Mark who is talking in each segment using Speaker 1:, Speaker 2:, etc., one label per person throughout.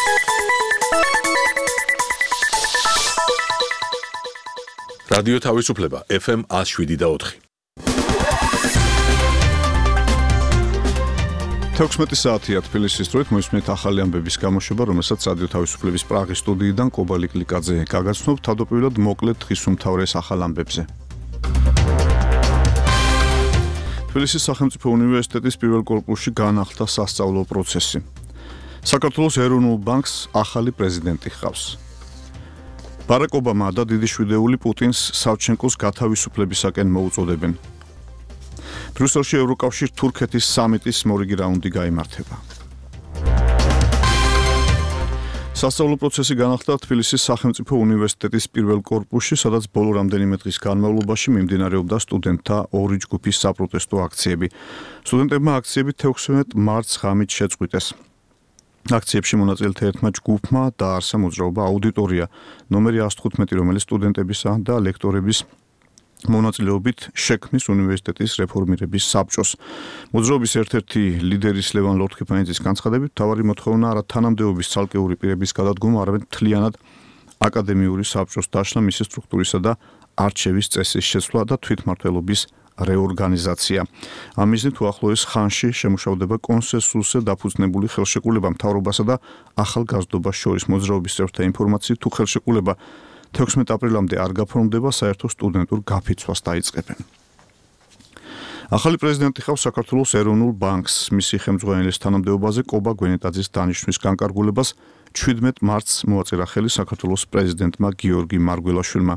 Speaker 1: რადიო თავისუფლება FM 107.4.
Speaker 2: 16 საათია თბილისის დროით მოისმენთ ახალი ამბების გამოშვება, რომელსაც რადიო თავისუფლების პრაღის სტუდიიდან კობა ლიკლიკაძე გაგაცნობ. თავდაპირველად მოკლედ დღის უმთავრეს ახალ ამბებზე. თბილისის სახელმწიფო უნივერსიტეტის პირველ კორპუსში განახლდა სასწავლო პროცესი. საქართველოს ეროვნულ ბანკს ახალი პრეზიდენტი ჰყავს. ბარაკ ობამა და დიდი შვიდეული პუტინს სავჩენკოს გათავისუფლებისაკენ მოუწოდებენ. ბრიუსელში ევროკავშირ-თურქეთის სამიტის მორიგი რაუნდი გაიმართება. სასწავლო პროცესი განახლდა თბილისის სახელმწიფო უნივერსიტეტის პირველ კორპუსში, სადაც ბოლო რამდენიმე დღის განმავლობაში მიმდინარეობდა სტუდენტთა ორი ჯგუფის საპროტესტო აქციები. სტუდენტებმა აქციები 16 მარტს ღამით შეწყვიტეს. აქციებში მონაწილეთა ერთმა ჯგუფმა დაარსა მოძრაობა აუდიტორია ნომერი 115, რომელიც სტუდენტებისა და ლექტორების მონაწილეობით შექმნის უნივერსიტეტის რეფორმირების საბჭოს. მოძრაობის ერთ-ერთი ლიდერის ლევან ლორთქიფანიძის განცხადებით, მთავარი მოთხოვნა არა თანამდებობის ცალკეული პირების გადადგომა, არამედ მთლიანად აკადემიური საბჭოს დაშლა, მისი სტრუქტურისა და არჩევის წესის შეცვლა და თვითმმართველობის რეორგანიზაცია. ამ მიზნით უახლოეს ხანში შემუშავდება კონსენსუსზე დაფუძნებული ხელშეკრულება მთავრობასა და ახალგაზრდობას შორის. მოძრაობის წევრთა ინფორმაციით, თუ ხელშეკრულება 16 აპრილამდე არ გაფორმდება, საერთო სტუდენტურ გაფიცვას დაიწყებენ. ახალი პრეზიდენტი ჰყავს საქართველოს ეროვნულ ბანკს. მისი ხელმძღვანელის თანამდებობაზე კობა გვენეტაძის დანიშვნის განკარგულებას 17 მარტს მოაწერა ხელი საქართველოს პრეზიდენტმა გიორგი მარგველაშვილმა.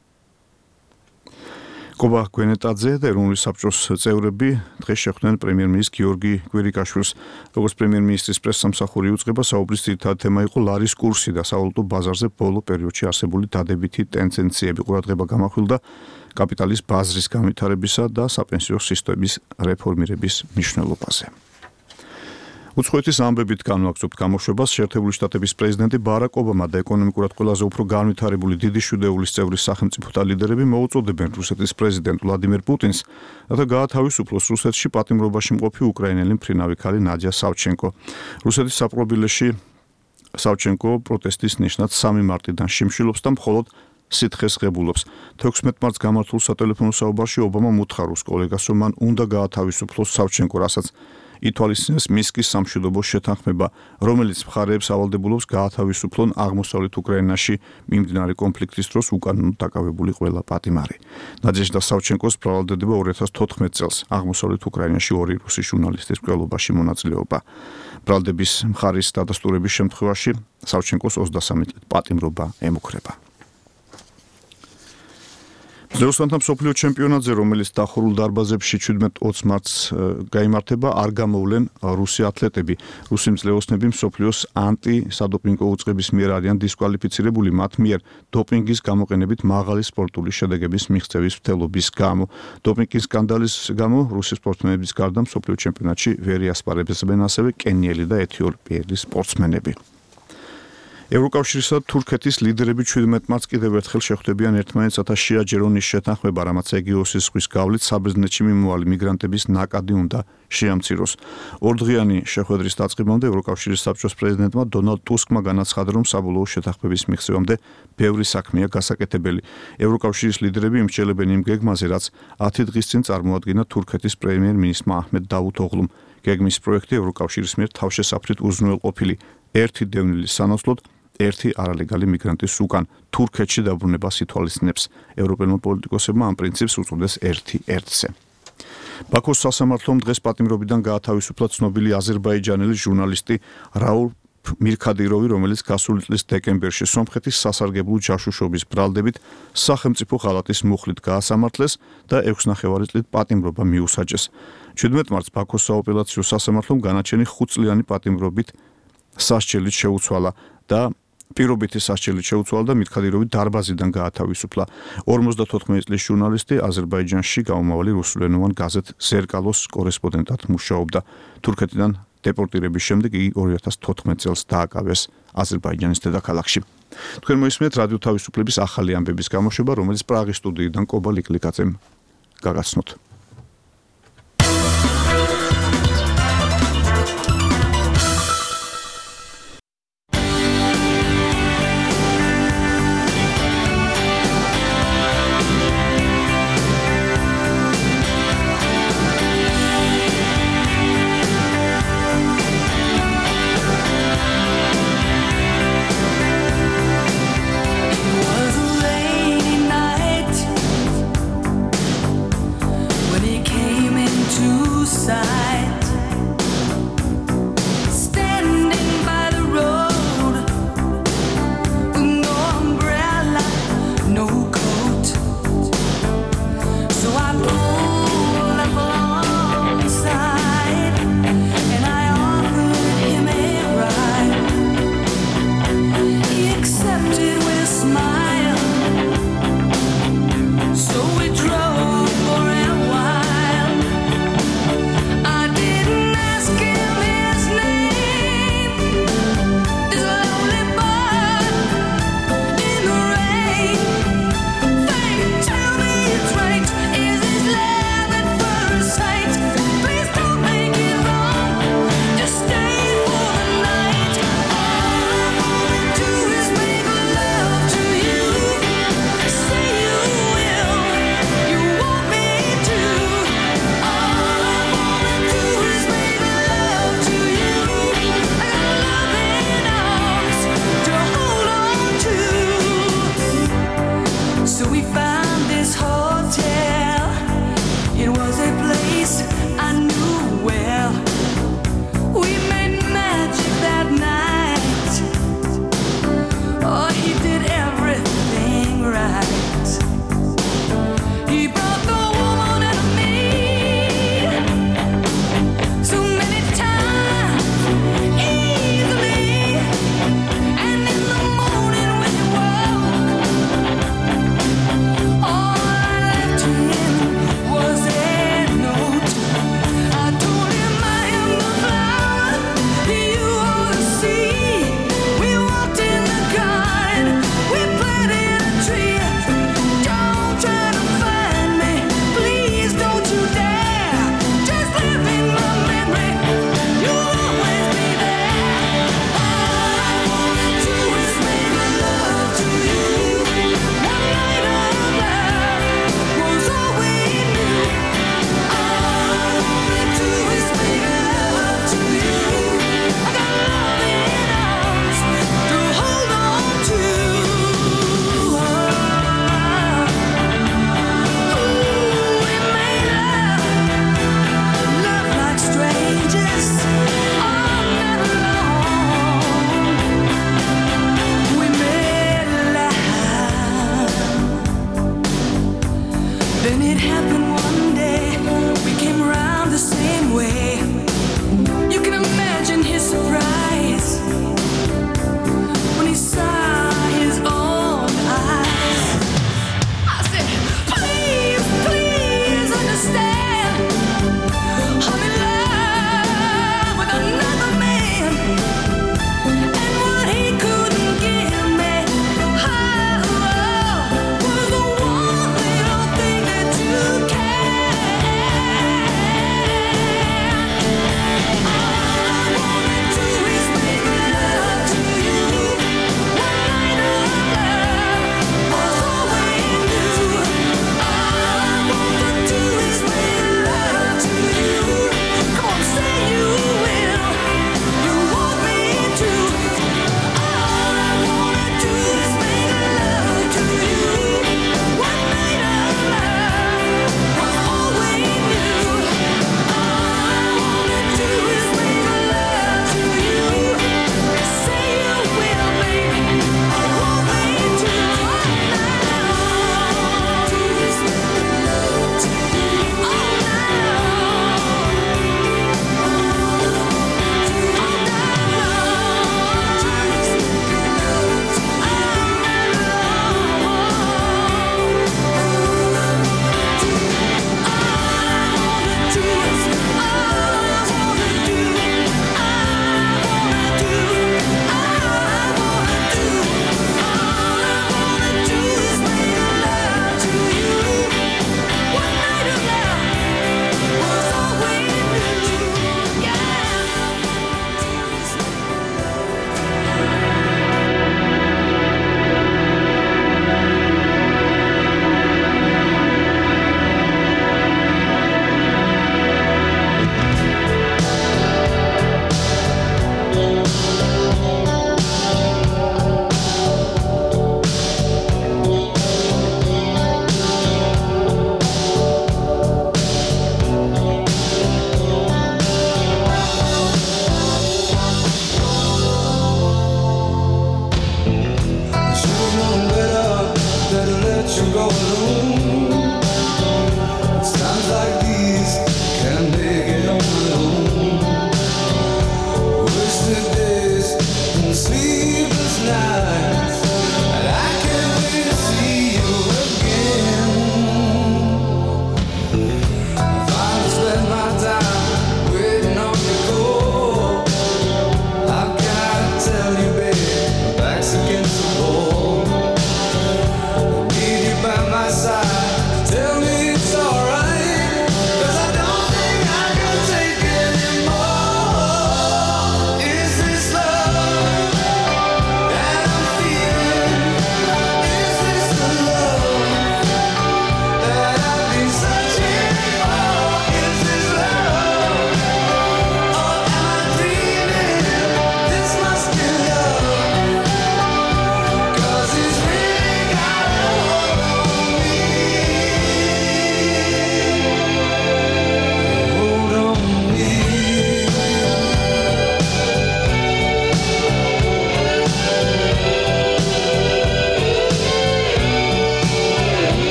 Speaker 2: კობა გვენეტაძე და ეროვნული საბჭოს წევრები დღეს შეხვდნენ პრემიერ-მინისტრ გიორგი კვირიკაშვილს. როგორც პრემიერ-მინისტრის პრესსამსახური იუწყება, საუბრის ძირითადი თემა იყო ლარის კურსი და სავალუტო ბაზარზე ბოლო პერიოდში არსებული დადებითი ტენდენციები. ყურადღება გამახვილდა კაპიტალის ბაზრის განვითარებისა და საპენსიო სისტემის რეფორმირების მნიშვნელობაზე. უცხოეთის ამბებით განვაგრძობთ გამოშვებას. შეერთებული შტატების პრეზიდენტი ბარაკ ობამა და ეკონომიკურად ყველაზე უფრო განვითარებული დიდი შვიდეულის წევრი სახელმწიფოთა ლიდერები მოუწოდებენ რუსეთის პრეზიდენტ ვლადიმერ პუტინს, რათა გაათავისუფლოს რუსეთში პატიმრობაში მყოფი უკრაინელი მფრინავი ქალი ნადია სავჩენკო. რუსეთის საპყრობილეში სავჩენკო პროტესტის ნიშნად 3 მარტიდან შიმშილობს და მხოლოდ სითხეს ღებულობს. 16 მარტს გამართულ სატელეფონო საუბარში ობამამ უთხრა რუს კოლეგას, რომ მან უნდა გაათავისუფლოს სავჩენკო, რასაც ითვალისწინებს მინსკის სამშვიდობო შეთანხმება, რომელიც მხარეებს ავალდებულობს გაათავისუფლონ აღმოსავლეთ უკრაინაში მიმდინარე კონფლიქტის დროს უკანონოდ დაკავებული ყველა პატიმარი. ნადეჟდა სავჩენკოს ბრალდება 2014 წელს აღმოსავლეთ უკრაინაში 2 რუსი ჟურნალისტის მკვლელობაში მონაწილეობა. ბრალდების მხარის დადასტურების შემთხვევაში სავჩენკოს 23 წლით პატიმრობა ემუქრება. ზეოსვანთა მსოფლიო ჩემპიონატზე, რომელიც დახურულ დარბაზებში 17-20 მარტს გაიმართება, არ გამოვლენ რუსი ათლეტები. რუსი მძლეოსნები მსოფლიოს ანტი-სადოპინგო უწყების მიერ არიან დისკვალიფიცირებული მათ მიერ დოპინგის გამოყენებით მაღალი სპორტული შედეგების მიღწევის მცდელობის გამო. დოპინგის სკანდალის გამო რუსი სპორტსმენების გარდა მსოფლიო ჩემპიონატში ვერ იასპარებენ ასევე კენიელი და ეთიოპიელი სპორტსმენები. ევროკავშირისა და თურქეთის ლიდერები 17 მარტს კიდევ ერთხელ შეხვდებიან ერთმანეთს, რათა შეაჯერონ ის შეთანხმება, რამაც ეგეოსის ზღვის გავლით საბერძნეთში მიმავალი მიგრანტების ნაკადი უნდა შეამციროს. ორდღიანი შეხვედრის დაწყებამდე ევროკავშირის საბჭოს პრეზიდენტმა დონალდ ტუსკმა განაცხადა, რომ საბოლოო შეთანხმების მიღწევამდე ბევრი საქმეა გასაკეთებელი. ევროკავშირის ლიდერები იმსჯელებენ იმ გეგმაზე, რაც 10 დღის წინ წარმოადგინა თურქეთის პრემიერ-მინისტრმა აჰმედ დავუთოღლუმ. გეგმის პროექტი ევროკავშირის მიერ თავშესაფრით უზრუნველყოფილი ერთი დევნილის სანაცვლოდ ერთი არალეგალი მიგრანტის უკან თურქეთში დაბრუნებას ითვალისწინებს. ევროპელმა პოლიტიკოსებმა ამ პრინციპს უწოდეს ერთი ერთზე. ბაქოს სასამართლომ დღეს პატიმრობიდან გაათავისუფლა ცნობილი აზერბაიჯანელი ჟურნალისტი რაულ მირქადიროვი, რომელიც გასული წლის დეკემბერში სომხეთის სასარგებლო ჯაშუშობის ბრალდებით სახელმწიფო ღალატის მუხლით გაასამართლეს და 6,5 წლით პატიმრობა მიუსაჯეს. 17 მარტს ბაქოს სააპელაციო სასამართლომ განაჩენი 5 წლიანი პატიმრობით სასჯელით შეუცვალა და პირობითი სასჯელით შეუცვალა და მირქადიროვი დარბაზიდან გაათავისუფლა. 54 წლის ჟურნალისტი აზერბაიჯანში გამომავალი რუსულენოვან გაზეთ ზერკალოს კორესპონდენტად მუშაობდა. თურქეთიდან დეპორტირების შემდეგ იგი 2014 წელს დააკავეს აზერბაიჯანის დედაქალაქში. თქვენ მოისმენთ რადიო თავისუფლების ახალი ამბების გამოშვება, რომელიც პრაღის სტუდიიდან კობა ლიკლიკაძემ გაგაცნოთ.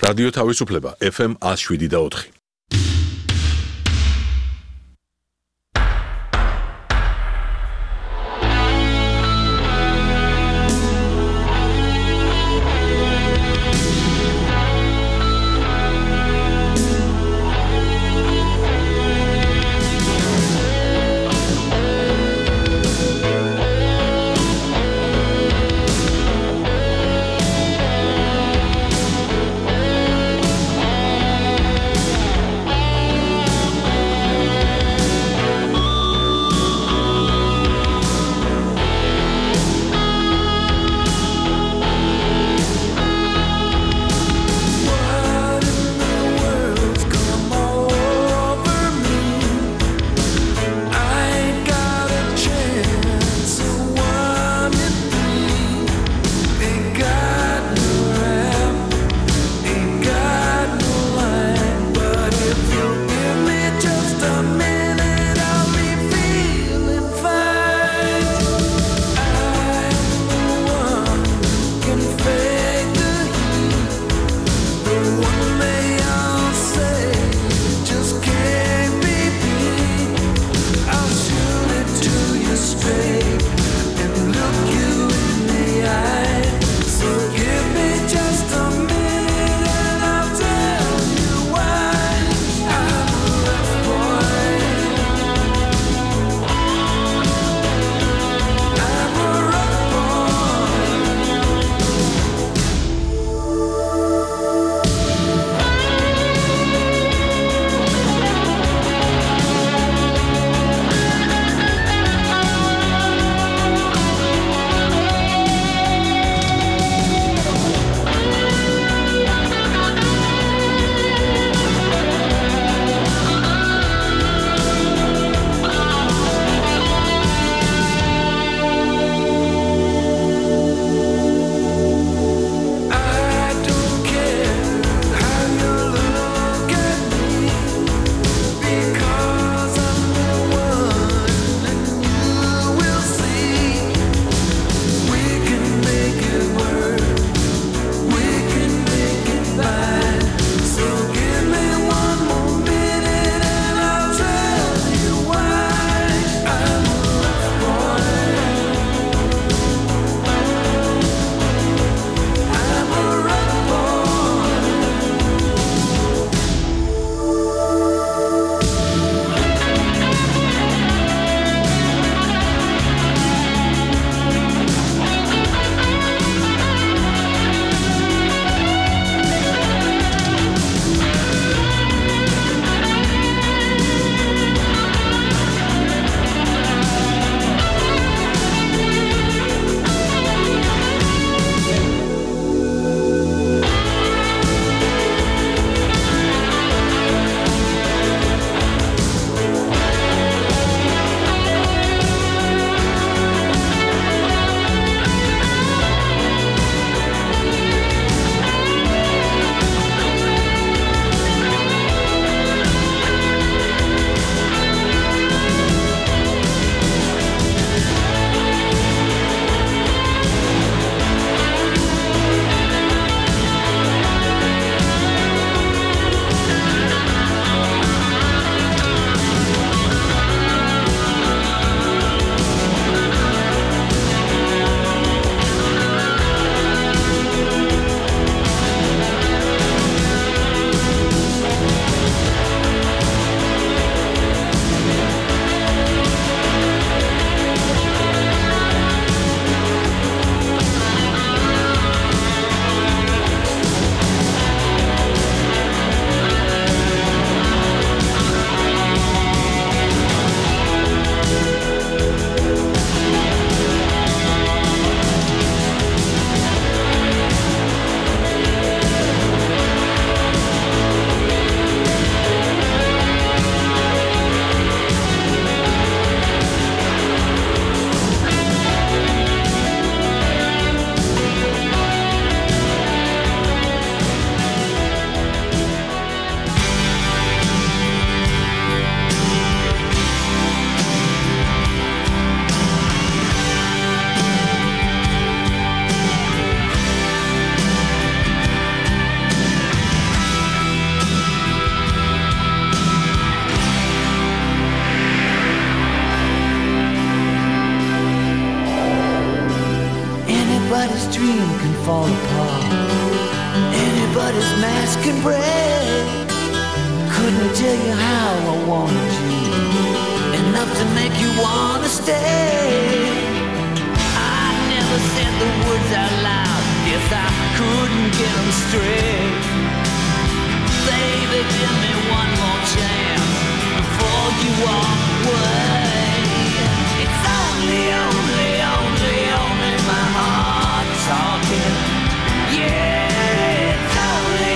Speaker 1: რადიო თავისუფლება FM 107.4.
Speaker 3: fall apart. Anybody's mask can break. Couldn't tell you how I wanted you, enough to make you wanna stay. I never said the words out loud, guess I couldn't get them straight. Baby, give me one more chance before you walk away. It's only my heart talking. Yeah, it's only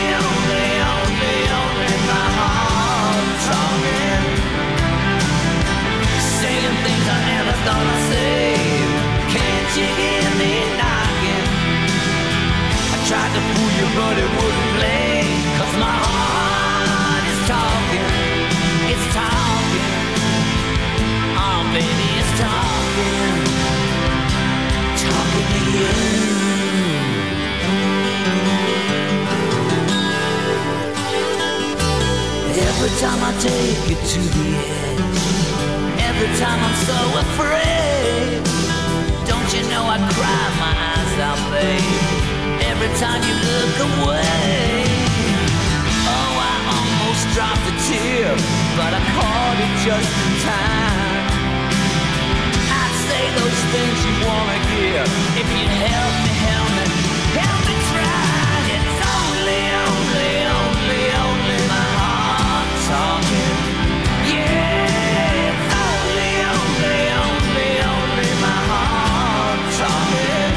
Speaker 3: my heart talking. Saying things I never thought I'd say. Can't you hear me knocking? I tried to fool you but it wouldn't play. 'Cause my heart is talking. It's talking. Oh baby, it's talking. Talking to you. Every time I take you to the edge, every time I'm so afraid, don't you know I cry my eyes out, babe, every time you look away. Oh, I almost dropped a tear, but I caught it just in time. I'd say those things you wanna hear if you'd help me try. It's only my heart talking. Yeah, it's only my heart talking.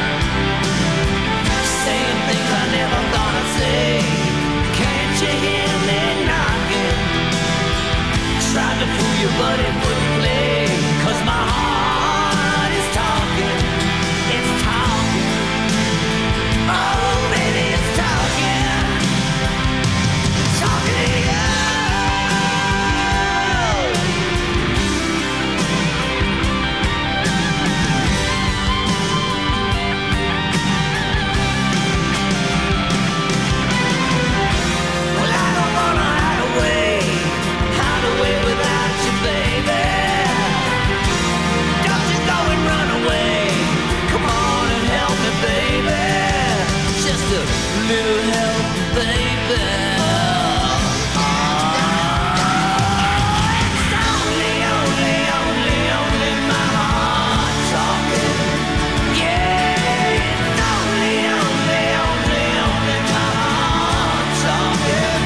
Speaker 3: Saying things I never thought I'd say. Can't you hear me knocking? Tried to fool you but it wouldn't play. 'Cause my heart is talking. It's talking. Oh baby, it's talking. Talking to you. Well, I don't wanna hide away without you, baby. Don't you go and run away. Come on and help me, baby. Just a little help, baby. It's only my heart talking. Yeah, it's only my heart talking.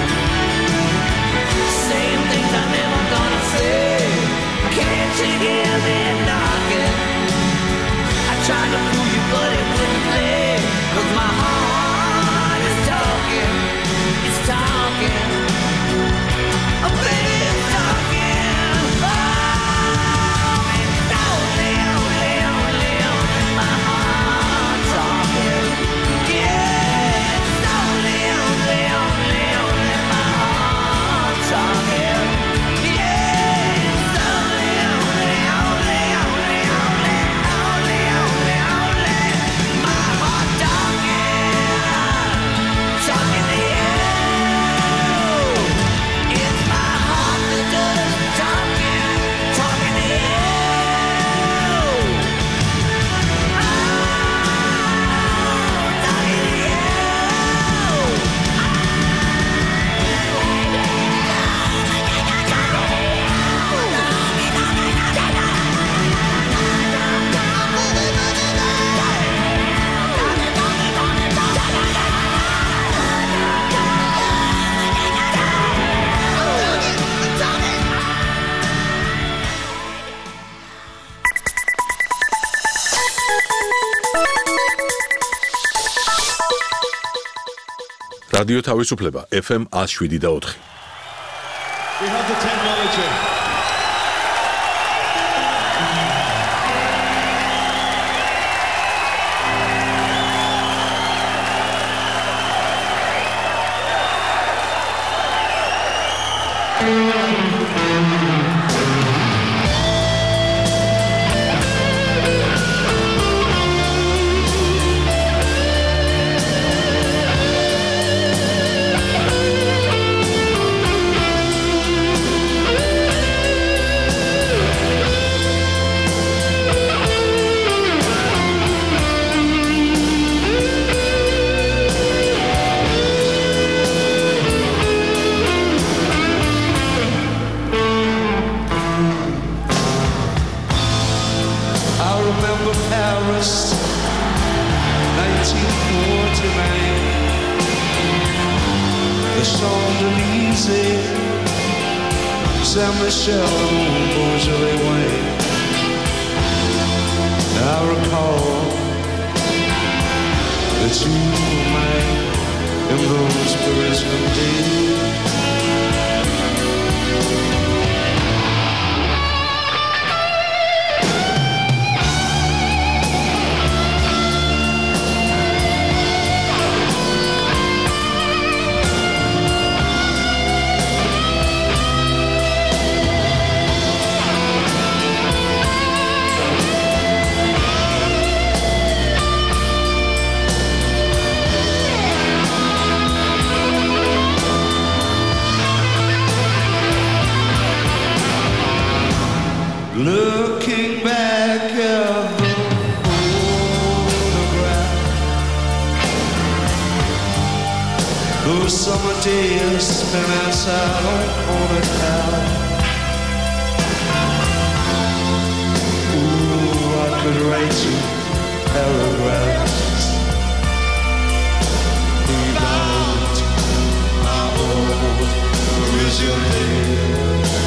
Speaker 3: Saying things I never thought I'd say. Can't you hear me knocking? I tried to fool you but it wouldn't play. 'Cause my heart is talking. It's talking. Oh baby, it's talking. Oh, it's only my heart talking. Yeah, it's only my heart talking. Yeah, it's only my heart talking. Talking to you. It's my heart that does talking. Talking to you. Oh, talking to you.
Speaker 1: რადიო თავისუფლება FM 107.4.
Speaker 4: We have the technology.
Speaker 5: Champs-Élysées, Saint-Michel, Beaujolais Way. I recall that you were mine in those Parisian days. Looking back at the photograph, those summer days spent outside on a town. Ooh, I could write you paragraphs about my old Parisian days.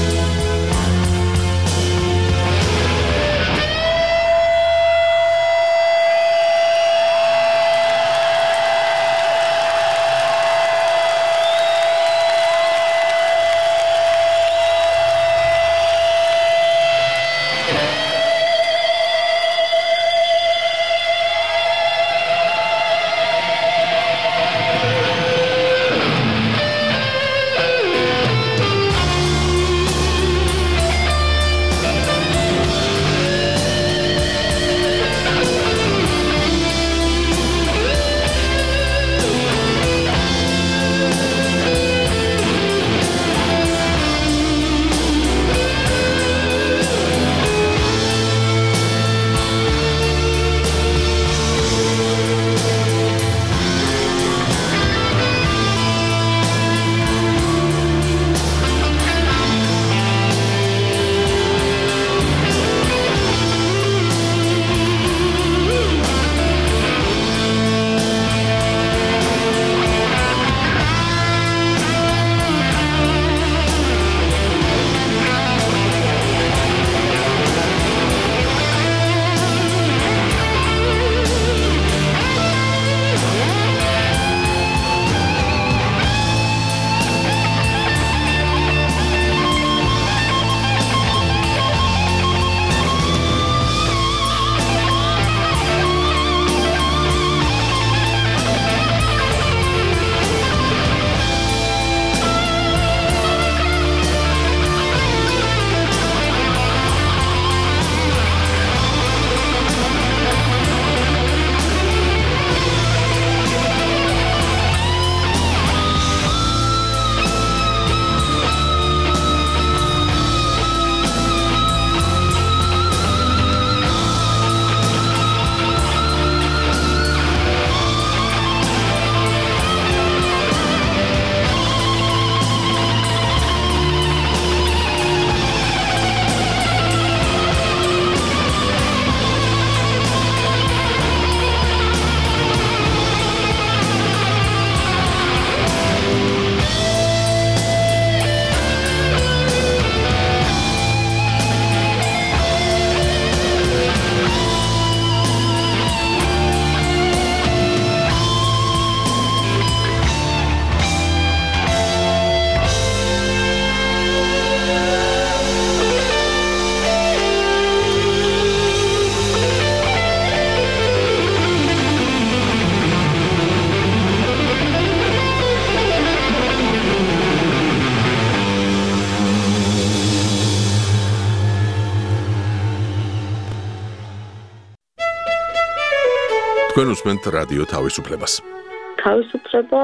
Speaker 1: თქვენ უსმენთ რადიო თავისუფლებას.
Speaker 6: თავისუფლება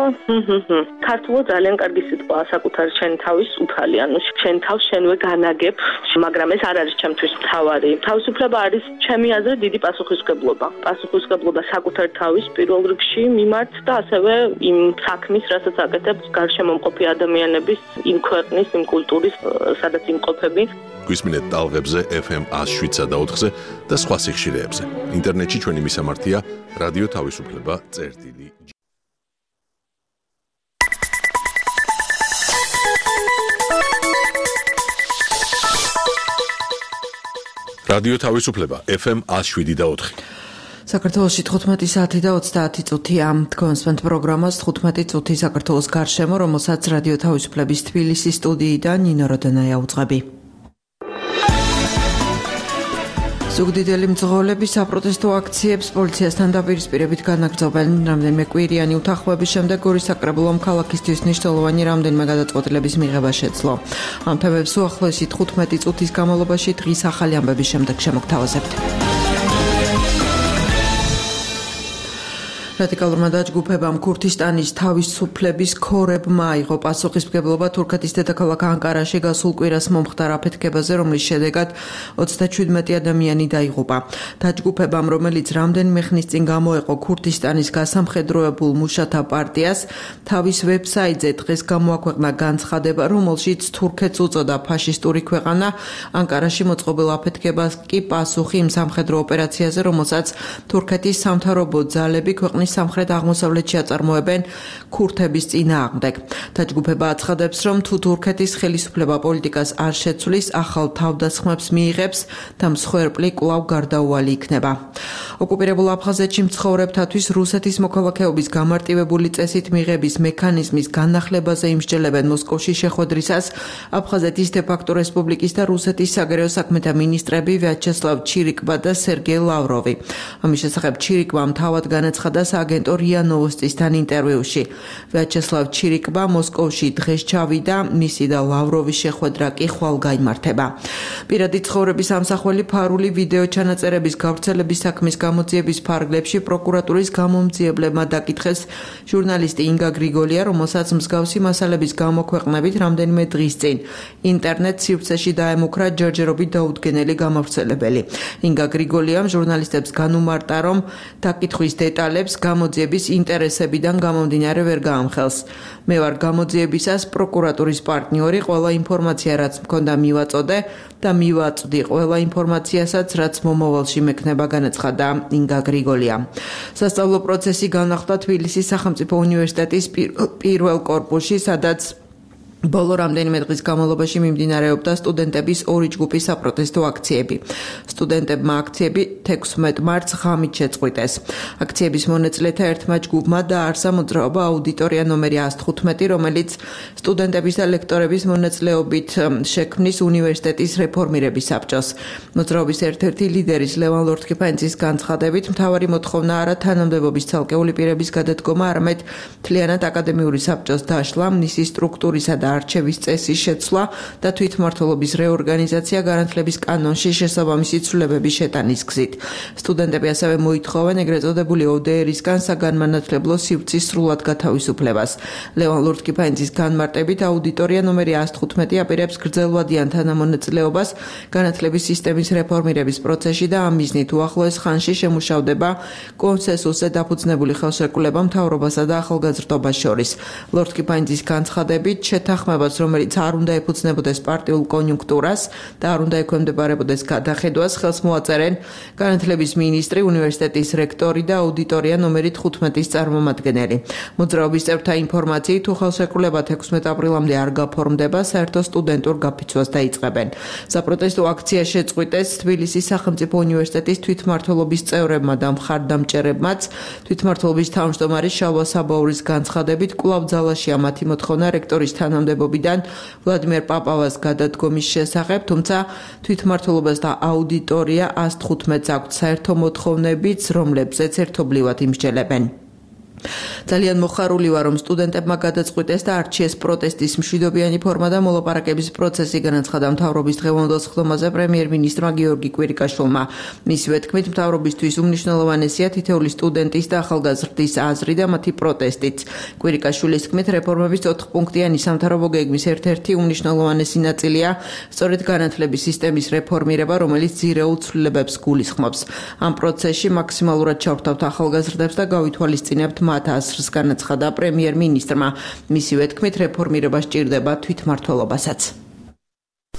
Speaker 6: ქართულად ძალიან კარგი სიტყვაა საკუთარი შენი თავის უფალი, ანუ შენ თავს შენვე განაგებ, მაგრამ ეს არ არის ჩემთვის მთავარი. თავისუფლება არის ჩემი აზრით დიდი პასუხისმგებლობა. პასუხისმგებლობა საკუთარ თავის პირველ რიგში მიმართ და ასევე იმ საქმის, რასაც აკეთებ გარშემო მყოფი ადამიანების, იმ ქვეყნის, იმ კულტურის, სადაც იმყოფები.
Speaker 1: გვისმინეთ ტალღებზე FM 107.4-ზე და სხვა სიხშირეებზე. ინტერნეტში ჩვენი მისამართია რადიო თავისუფლება წერტილი. რადიო თავისუფლება FM 107.4.
Speaker 7: საქართველოში 15 საათი და 30 წუთია. თქვენსმენთ პროგრამას 15 წუთი საქართველოს გარშემო, რომელსაც რადიო თავისუფლების თბილისის სტუდიიდან ნინო როდენაია უძღვები. ზუგდიდელი მძღოლები საპროტესტო აქციებს პოლიციასთან დაპირისპირებით განაგრძობენ. რამდენიმე კვირიანი უთანხმოების შემდეგ გორის საკრებულომ ქალაქისთვის მნიშვნელოვანი რამდენიმე გადაწყვეტილების მიღება შეძლო. ამ თემებს უახლოესი 15 წუთის განმავლობაში დღის ახალი ამბების შემდეგ შემოგთავაზებთ. რადიკალურმა დაჯგუფებამ ქურთისტანის თავისუფლების ქორებმა აიღო პასუხისმგებლობა თურქეთის დედაქალაქ ანკარაში გასულ კვირას მომხდარ აფეთქებაზე, რომლის შედეგად 37 ადამიანი დაიღუპა. დაჯგუფებამ, რომელიც რამდენიმე ხნის წინ გამოეყო ქურთისტანის გასამხედროებულ მუშათა პარტიას, თავის ვებსაიტზე დღეს გამოაქვეყნა განცხადება, რომელშიც თურქეთს უწოდა ფაშისტური ქვეყანა, ანკარაში მოწყობილ აფეთქებას კი პასუხი იმ სამხედრო ოპერაციაზე, რომელსაც თურქეთის სამთავრობო ძალები ქვეყნის სამხრეთ აღმოსავლეთში აწარმოებენ ქურთების წინააღმდეგ. დაჯგუფება აცხადებს, რომ თუ თურქეთის ხელისუფლება პოლიტიკას არ შეცვლის, ახალ თავდასხმებს მიიღებს და მსხვერპლი კვლავ გარდაუვალი იქნება. ოკუპირებულ აფხაზეთში მცხოვრებთათვის რუსეთის მოქალაქეობის გამარტივებული წესით მიღების მექანიზმის განახლებაზე იმსჯელებენ მოსკოვში შეხვედრისას აფხაზეთის დე-ფაქტო რესპუბლიკის და რუსეთის საგარეო საქმეთა მინისტრები ვიაჩესლავ ჩირიკბა და სერგეი ლავროვი. ამის შესახებ ჩირიკბამ თავად განაცხადა აგენტო რია ნოვოსტისთან ინტერვიუში. ვიაჩესლავ ჩირიკბა მოსკოვში დღეს ჩავიდა, მისი და ლავროვის შეხვედრა კი ხვალ გაიმართება. პირადი ცხოვრების ამსახველი ფარული ვიდეო ჩანაწერების გავრცელების საქმის გამოძიების ფარგლებში პროკურატურის გამომძიებლებმა დაკითხეს ჟურნალისტი ინგა გრიგოლია, რომელსაც მსგავსი მასალების გამოქვეყნებით რამდენიმე დღის წინ ინტერნეტ სივრცეში დაემუქრა ჯერჯერობით დაუდგენელი გამავრცელებელი. ინგა გრიგოლიამ ჟურნალისტებს განუმარტა, რომ დაკითხვის დეტალებს გამოძიების ინტერესებიდან გამომდინარე ვერ გაამხელს. მე ვარ გამოძიებისას პროკურატურის პარტნიორი, ყველა ინფორმაცია რაც მქონდა მივაწოდე და მივაწვდი ყველა ინფორმაციასაც რაც მომავალში მექნება, განაცხადა ინგა გრიგოლია. სასწავლო პროცესი განახლდა თბილისის სახელმწიფო უნივერსიტეტის პირველ კორპუსში, სადაც ბოლო რამდენიმე დღის განმავლობაში მიმდინარეობდა სტუდენტების ორი ჯგუფის საპროტესტო აქციები. სტუდენტებმა აქციები 16 მარტს ღამით შეწყვიტეს. აქციების მონაწილეთა ერთმა ჯგუფმა დააარსა მოძრაობა აუდიტორია ნომერი 115, რომელიც სტუდენტების და ლექტორების მონაწილეობით შექმნის უნივერსიტეტის რეფორმირების საბჭოს. მოძრაობის ერთ-ერთი ლიდერის ლევან ლორთქიფანიძის განცხადებით, მთავარი მოთხოვნა არა თანამდებობის ცალკეული პირების გადადგომა, არამედ მთლიანად აკადემიური საბჭოს დაშლა, მისი სტრუქტურისა და არჩევის წესის შეცვლა და თვითმმართველობის რეორგანიზაცია განათლების კანონში შესაბამისი ცვლილებების შეტანის გზით. სტუდენტები ასევე მოითხოვენ ეგრეთ წოდებული ODR-ისგან საგანმანათლებლო სივრცის სრულად გათავისუფლებას. ლევან ლორთქიფანიძის განმარტებით, აუდიტორია ნომერი 115 აპირებს გრძელვადიან თანამონაწილეობას განათლების სისტემის რეფორმირების პროცესში და ამ მიზნით უახლოეს ხანში შემუშავდება კონსენსუსზე დაფუძნებული ხელშეკრულება მთავრობასა და ახალგაზრდობას შორის. ლორთქიფანიძის განცხადებით, შეთანხმებას, რომელიც არ უნდა ეფუძნებოდეს პარტიულ კონიუნქტურას და არ უნდა ექვემდებარებოდეს გადახედვას, ხელს მოაწერენ განათლების მინისტრი, უნივერსიტეტის რექტორი და აუდიტორია ნომერი 15-ის წარმომადგენელი. მოძრაობის წევრთა ინფორმაციით, თუ ხელშეკრულება 16 აპრილამდე არ გაფორმდება, საერთო სტუდენტურ გაფიცვას დაიწყებენ. საპროტესტო აქცია შეწყვიტეს თბილისის სახელმწიფო უნივერსიტეტის თვითმმართველობის წევრებმა და მხარდამჭერებმაც. თვითმმართველობის თავმჯდომარე შალვა საბაურის განცხადებით, კვლავ ძალაშია მათი მოთხოვნა რექტორის თანამდებობიდან ვლადიმერ პაპავას გადადგომის შესახებ, თუმცა თვითმმართველობას და აუდიტორია 115-ს აქვთ საერთო მოთხოვნებიც, რომლებზეც ერთობლივად იმსჯელებენ. ძალიან მოხარული ვარ, რომ სტუდენტებმა გადაწყვიტეს და არჩიეს პროტესტის მშვიდობიანი ფორმა და მოლაპარაკების პროცესი, განაცხადა მთავრობის დღევანდელ სხდომაზე პრემიერ-მინისტრმა გიორგი კვირიკაშვილმა. მისივე თქმით, მთავრობისთვის უმნიშვნელოვანესია თითოეული სტუდენტის და ახალგაზრდის აზრი და მათი პროტესტიც. კვირიკაშვილის თქმით, რეფორმების 4-პუნქტიანი სამთავრობო გეგმის ერთ-ერთი უმნიშვნელოვანესი ნაწილია სწორედ განათლების სისტემის რეფორმირება, რომელიც ძირეულ ცვლილებებს გულისხმობს. ამ პროცესში მაქსიმალურად ჩავრთავთ ახალგაზრდებს და გავითვალისწინებთ მათ აზრს, განაცხადა პრემიერ-მინისტრმა. მისივე თქმით, რეფორმირება სჭირდება თვითმმართველობასაც.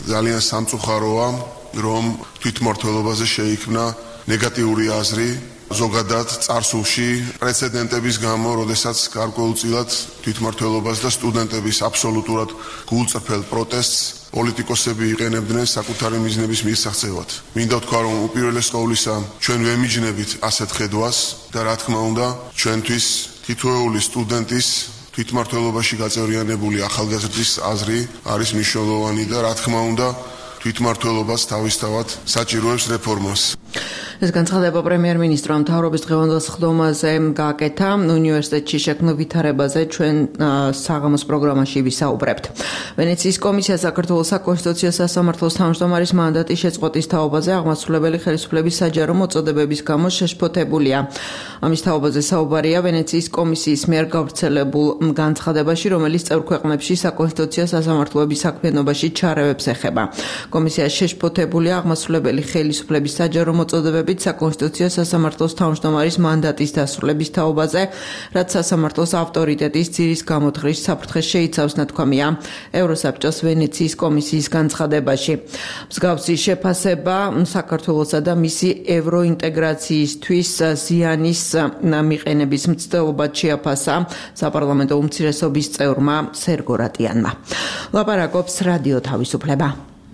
Speaker 8: ძალიან სამწუხაროა, რომ თვითმმართველობაზე შეიქმნა ნეგატიური აზრი ზოგადად წარსულში პრეცედენტების გამო, როდესაც გარკვეულწილად თვითმმართველობას და სტუდენტების აბსოლუტურად გულწრფელ პროტესტს პოლიტიკოსები იყენებდნენ საკუთარი მიზნების მისაღწევად. მინდა ვთქვა, რომ უპირველეს ყოვლისა ჩვენ ვემიჯნებით ასეთ ხედვას და რა თქმა უნდა, ჩვენთვის თითოეული სტუდენტის თვითმმართველობაში გაწევრიანებული ახალგაზრდის აზრი არის მნიშვნელოვანი და რა თქმა უნდა, თვითმმართველობას თავისთავად საჭიროებს რეფორმას.
Speaker 7: ეს განცხადება პრემიერ-მინისტრმა მთავრობის დღევანდელ სხდომაზე გააკეთა უნივერსიტეტში შექმნილ ვითარებაზე ჩვენ საღამოს პროგრამაში ვისაუბრებთ. ვენეციის კომისია საქართველოს საკონსტიტუციო სასამართლოს თავმჯდომარის მანდატის შეწყვეტის თაობაზე აღმასრულებელი ხელისუფლების საჯარო მოწოდებების გამო შეშფოთებულია. ამის თაობაზე საუბარია ვენეციის კომისიის მიერ გავრცელებულ განცხადებაში, რომელიც წევრ ქვეყნებში საკონსტიტუციო სასამართლოების საქმიანობაში ჩარევებს ეხება. კომისია შეშფოთებულია აღმასრულებელი ხელისუფლების საჯარო მოწოდებებით საკონსტიტუციო სასამართლოს თავმჯდომარის მანდატის დასრულების თაობაზე, რაც სასამართლოს ავტორიტეტის ძირის გამოთხრის საფრთხეს შეიცავს, ნათქვამია ევროსაბჭოს ვენეციის კომისიის განცხადებაში. მსგავსი შეფასება საქართველოსა და მისი ევროინტეგრაციისთვის ზიანის მიყენების მცდელობად შეაფასა საპარლამენტო უმცირესობის წევრმა სერგო რატიანმა. ლაპარაკობს რადიო თავისუფლება.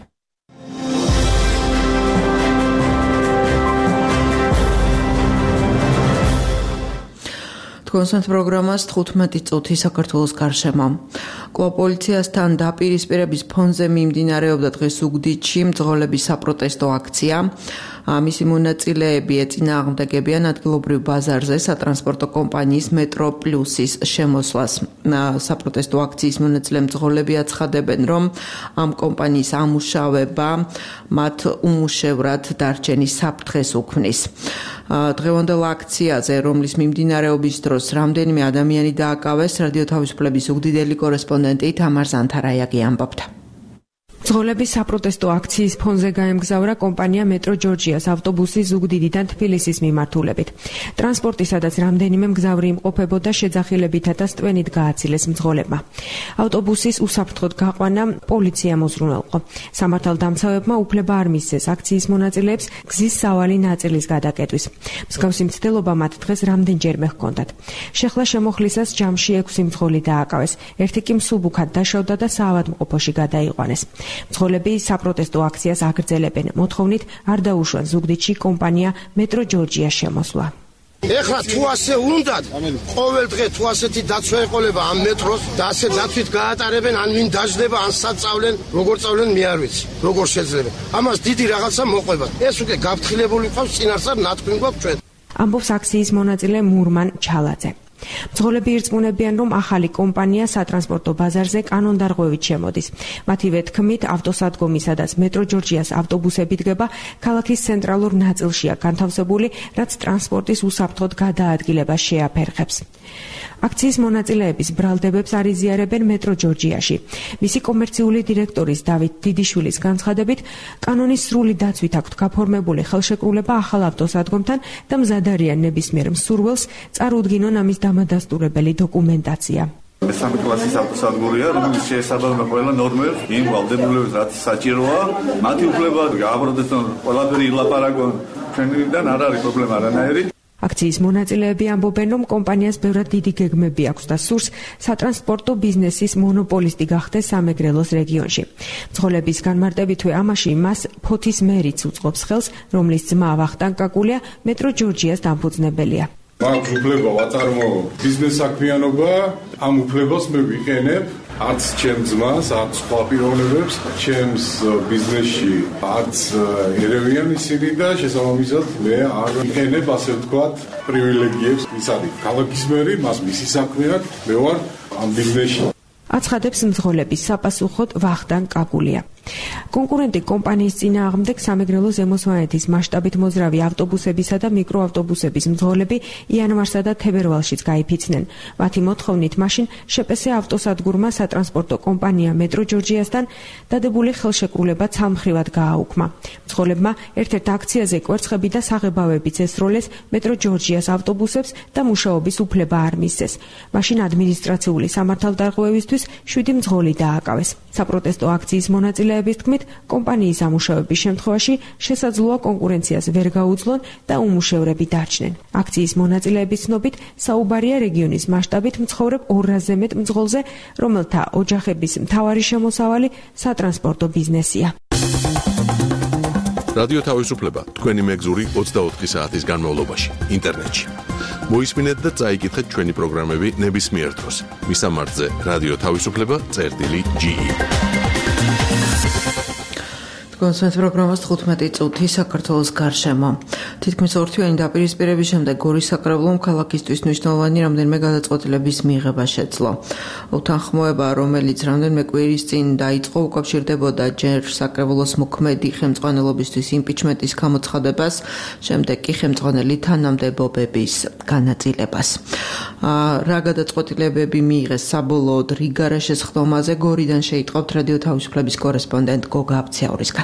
Speaker 7: კონსერტ პროგრამას 15 წუთი საქართველოს გარშემო. კვლავ პოლიციასთან დაპირისპირების ფონზე მიმდინარეობდა დღეს უგდიდში მძღოლების საპროტესტო აქცია. მისი მონაწილეები ეწინააღმდეგებიან ადგილობრივ ბაზარზე სატრანსპორტო კომპანიის მეტრო პლუსის შემოსვლას. საპროტესტო აქციის მონაწილე მძღოლები აცხადებენ, რომ ამ კომპანიის ამუშავება მათ უმუშევრად დარჩენის საფრთხეს უქმნის. დღევანდელ აქციაზე, რომლის მიმდინარეობის დროს რამდენიმე ადამიანი დააკავეს, რადიო თავისუფლების უგდიდელი კორესპონდენტი თამარ ზანთარაიაგი ამბობდა.
Speaker 9: მძღოლების საპროტესტო აქციის ფონზე გაემგზავრა კომპანია მეტრო ჯორჯიას ავტობუსი ზუგდიდიდან თბილისის მიმართულებით. ტრანსპორტი, სადაც რამდენიმე მგზავრი იმყოფებოდა, შეძახილებითა და სტვენით გააცილეს მძღოლებმა. ავტობუსის უსაფრთხოდ გაყვანა პოლიციამ უზრუნველყო. სამართალდამცავებმა უფლება არ მისცეს აქციის მონაწილეებს გზის სავალი ნაწილის გადაკეტვის. მსგავსი მცდელობა მათ დღეს რამდენჯერმე ჰქონდათ. შეხლა შემოხლისას ჯამში 6 მძღოლი დააკავეს. ერთი კი მსუბუქად დაშავდა და საავადმყოფოში გადაიყვანეს. მძღოლები საპროტესტო აქციას აგრძელებენ, მოთხოვნით არ დაუშვან ზუგდიდში კომპანია მეტრო ჯორჯიას შემოსვლა.
Speaker 10: ეხლა თუ ასე უნდათ, ყოველ დღე თუ ასეთი დაცვა ეყოლება ამ მეტროს და ასე დაცვით გაატარებენ, ან ვინ დაждდება, ან საწავლენ, როგორ წავლენ, მე არ ვიცი, როგორ შეიძლება. ამას დიდი რაღაცა მოყვება. ეს უკვე გაფრთხილებული ყავს, წინასწარ ნათქვამი გვაქვს ჩვენ.
Speaker 9: ამბობს აქციის მონაწილე მურმან ჩალაძე. მძღოლები ირწმუნებიან, რომ ახალი კომპანია სატრანსპორტო ბაზარზე კანონდარღვევით შემოდის. მათივე თქმით, ავტოსადგომი, სადაც მეტრო ჯორჯიას ავტობუსები დგება, ქალაქის ცენტრალურ ნაწილშია განთავსებული, რაც ტრანსპორტის უსაფრთხოდ გადაადგილებას შეაფერხებს. აქციის მონაწილეების ბრალდებებს არ იზიარებენ მეტრო ჯორჯიაში. მისი კომერციული დირექტორის დავით დიდიშვილის განცხადებით, კანონის სრული დაცვით აქვთ გაფორმებული ხელშეკრულება ახალ ავტოსადგომთან და მზად არიან ნებისმიერ მსურველს წარუდგინონ ამის დამადასტურებელი დოკუმენტაცია.
Speaker 11: მესამე კლასის ავტოსადგურია, რომელიც შეესაბამება ყველა ნორმებს, იმ ვალდებულებას, რაც საჭიროა, მათი უფლება გააბრალდეს, ყველაფერი ილაპარაკონ, ჩვენიდან არ არის პრობლემა არანაირი.
Speaker 9: აქციის მონაწილეები ამბობენ, რომ კომპანიას ბევრად დიდი გეგმები აქვს და სურს სატრანსპორტო ბიზნესის მონოპოლისტი გახდეს სამეგრელოს რეგიონში. მძღოლების განმარტებითვე ამაში მას ფოთის მერიც უწყობს ხელს, რომლის ძმა ვახტანგ კაკულია მეტრო ჯორჯიას დამფუძნებელია.
Speaker 12: მაქვს უფლება ვაწარმოო ბიზნეს საქმიანობა, ამ უფლებას მე ვიყენებ, არც ჩემ ძმას, არც სხვა პიროვნებებს, ჩემს ბიზნესში არც ერევიან ისინი და შესაბამისად მე არ ვიყენებ, ასე ვთქვათ, პრივილეგიებს. ის არის ქალაქის მერი, მას მისი საქმე აქვს, მე ვარ ამ ბიზნესში.
Speaker 9: აცხადებს მძღოლების საპასუხოდ ვახტანგ კაკულია. კონკურენტი კომპანიის წინააღმდეგ სამეგრელო ზემოსვანეთის მასშტაბით მოძრავი ავტობუსებისა და მიკროავტობუსების მძღოლები იანვარსა და თებერვალშიც გაიფიცნენ. მათი მოთხოვნით მაშინ შპს ავტოსადგურმა სატრანსპორტო კომპანია მეტრო ჯორჯიასთან დადებული ხელშეკრულება ცალმხრივად გააუქმა. მძღოლებმა ერთ-ერთ აქციაზე კვერცხები და საღებავებიც ესროლეს მეტრო ჯორჯიას ავტობუსებს და მუშაობის უფლება არ მისცეს. მაშინ ადმინისტრაციული სამართალდარღვევისთვის 7 მძღოლი დააკავეს. საპროტესტო აქციის მონაწილეები მონაწილეების თქმით, კომპანიის ამუშავების შემთხვევაში შესაძლოა კონკურენციას ვერ გაუძლონ და უმუშევრები დარჩნენ. აქციის მონაწილეების ცნობით, საუბარია რეგიონის მასშტაბით მცხოვრებ 200-ზე მეტ მძღოლზე, რომელთა ოჯახების მთავარი შემოსავალი სატრანსპორტო ბიზნესია.
Speaker 1: რადიო თავისუფლება თქვენი მეგზური 24 საათის განმავლობაში ინტერნეტში. მოისმინეთ და წაიკითხეთ ჩვენი პროგრამები ნებისმიერ დროს. მისამართზე რადიო თავისუფლება.ge
Speaker 7: კონსერვატ პროგრამას 15 წუთი საქართველოს გარშემო. თითქმის ორთვიანი დაპირისპირების შემდეგ გორის საკრებულომ ქალაქისთვის მნიშვნელოვანი რამდენიმე გადაწყვეტილების მიღება შეძლო. უთანხმოება, რომელიც რამდენიმე კვირის წინ დაიწყო, უკავშირდებოდა ჯერ საკრებულოს მოქმედი ხელმძღვანელობისთვის იმპიჩმენტის გამოცხადებას, შემდეგ კი ხელმძღვანელი თანამდებობების განაწილებას. რა გადაწყვეტილებები მიიღეს საბოლოოდ რიგარა შესხდომაზე, გორიდან შეიტყობთ რადიო თავისუფლების კორესპონდენტ გოგა აბციაურისგან.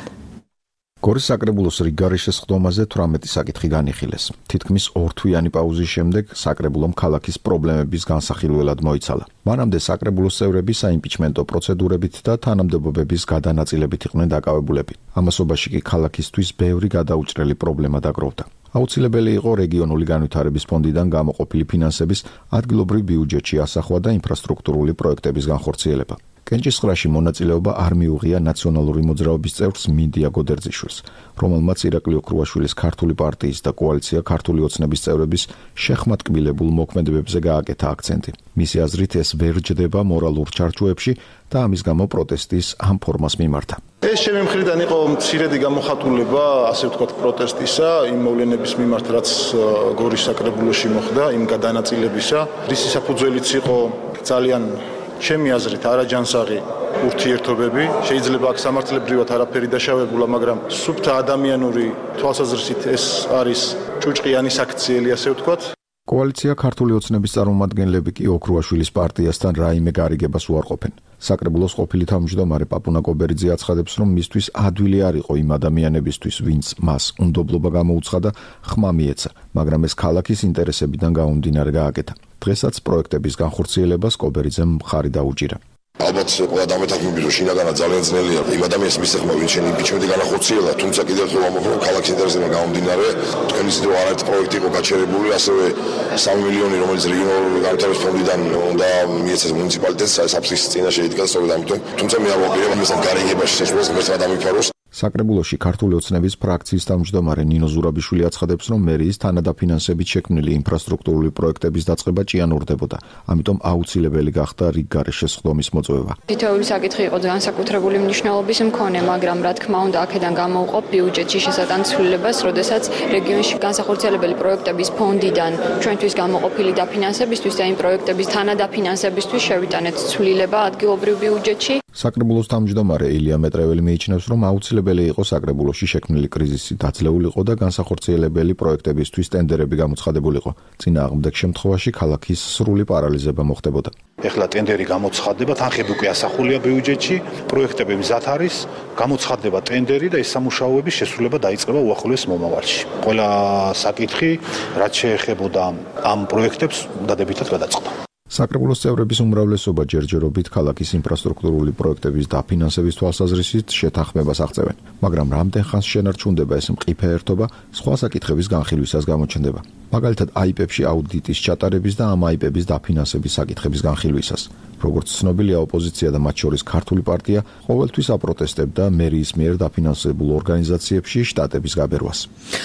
Speaker 13: გორის საკრებულოს რიგარი შესხდომაზე 18 საკითხი განიხილეს. თითქმის ორთვიანი პაუზის შემდეგ საკრებულომ ქალაქის პრობლემების განსახილველად მოიცალა. მანამდე საკრებულოს წევრები საიმპიჩმენტო პროცედურებით და თანამდებობების გადანაწილებით იყვნენ დაკავებულები. ამასობაში კი ქალაქისთვის ბევრი გადაუჭრელი პრობლემა დაგროვდა. აუცილებელი იყო რეგიონული განვითარების ფონდიდან გამოყოფილი ფინანსების ადგილობრივ ბიუჯეტში ასახვა და ინფრასტრუქტურული პროექტების განხორციელება. კენჭისყრაში მონაწილეობა არ მიუღია ნაციონალური მოძრაობის წევრს მინდია გოდერძიშვილს, რომელმაც ირაკლი ოქრუაშვილის ქართული პარტიის და კოალიცია ქართული ოცნების წევრების შეხმატკბილებულ მოქმედებებზე გააკეთა აქცენტი. მისი აზრით ეს ვერ ჯდება მორალურ ჩარჩოებში და ამის გამო პროტესტის ამ ფორმას მიმართა.
Speaker 14: ეს ჩემი მხრიდან იყო მცირედი გამოხატულება, ასე ვთქვათ, პროტესტისა, იმ მოვლენების მიმართ, რაც გორის საკრებულოში მოხდა, იმ გადანაწილებისა, რისი საფუძველიც იყო ძალიან ჩემი აზრით არაჯანსაღი ურთიერთობები. შეიძლება აქ სამართლებრივად არაფერი დაშავებულა, მაგრამ სუფთა ადამიანური თვალსაზრისით ეს არის ჭუჭყიანი საქციელი, ასე ვთქვათ.
Speaker 13: კოალიცია ქართული ოცნების წარმომადგენლები კი ოქრუაშვილის პარტიასთან რაიმე გარიგებას უარყოფენ. საკრებულოს ყოფილი თავმჯდომარე პაპუნა კობერიძე აცხადებს, რომ მისთვის ადვილი არ იყო იმ ადამიანებისთვის, ვინც მას უნდობლობა გამოუცხადა, ხმა მიეცა, მაგრამ ეს ქალაქის ინტერესებიდან გამომდინარე გააკეთა. დღესაც პროექტების განხორციელებას კობერიძემ მხარი დაუჭირა.
Speaker 15: ალბათ ყველა დამეთანხმებით რომ შინაგანად ძალიან ძნელია იმ ადამიანის მისაღმა ვინც შენ იმპიჩმენტი განახორციელა, თუმცა კიდევ ერთხელ ვამბობ რომ ქალაქის ინტერესებიდან გამომდინარე თქვენი ზრდა არაერთ პროექტი იყო გაჩერებული, ასევე 3 მილიონი რომელიც რეგიონალური განვითარების ფონდიდან უნდა მიეცეს მუნიციპალიტეტს საფრთხის წინაშე იდგა, სწორედ ამიტომ, თუმცა მე ამბობ რომ ეს გარიგებაში შეშლოს ღმერთმა დამიფაროს.
Speaker 13: საკრებულოში ქართული ოცნების ფრაქციის თავმჯდომარე ნინო ზურაბიშვილი აცხადებს, რომ მერიის თანადაფინანსებით შექმნილი ინფრასტრუქტურული პროექტების დაწყება ჭიანურდებოდა, ამიტომ აუცილებელი გახდა რიგგარე შესხდომის მოწვევა.
Speaker 16: თითოეული საკითხი იყო განსაკუთრებული მნიშვნელობის მქონე, მაგრამ რა თქმა უნდა, აქედან გამოვყო ბიუჯეტში შესატან ცვლილებას, როდესაც რეგიონში განსახორციელებელი პროექტების ფონდიდან ჩვენთვის გამოყოფილი დაფინანსებისთვის და იმ პროექტების თანადაფინანსებისთვის შევიტანეთ ცვლილება ადგილობრივ ბიუჯეტში.
Speaker 13: საკრებულოს თავმჯდომარე ილია მეტრეველი მიიჩნევს, რომ აუცილებელი იყო საკრებულოში შექმნილი კრიზისი დაძლეულიყო და განსახორციელებელი პროექტებისთვის ტენდერები გამოცხადებულიყო. წინააღმდეგ შემთხვევაში ქალაქის სრული პარალიზება მოხდებოდა.
Speaker 17: ეხლა ტენდერი გამოცხადდება, თანხები უკვე ასახულია ბიუჯეტში, პროექტები მზად არის, გამოცხადდება ტენდერი და ეს სამუშაოების შესრულება დაიწყება უახლოეს მომავალში. ყველა საკითხი, რაც შეეხებოდა ამ პროექტებს, დადებითად გადაწყდა.
Speaker 13: საკრებულოს წევრების უმრავლესობა ჯერჯერობით ქალაქის ინფრასტრუქტურული პროექტების დაფინანსების თვალსაზრისით შეთანხმებას აღწევენ, მაგრამ რამდენ ხანს შენარჩუნდება ეს მყიფე ერთობა, სხვა საკითხების განხილვისას გამოჩნდება. მაგალითად, აიპებში აუდიტის ჩატარების და ამ აიპების დაფინანსების საკითხების განხილვისას. როგორც ცნობილია, ოპოზიცია და მათ შორის ქართული პარტია ყოველთვის აპროტესტებდა მერიის მიერ დაფინანსებულ ორგანიზაციებში შტატების გაბერვას.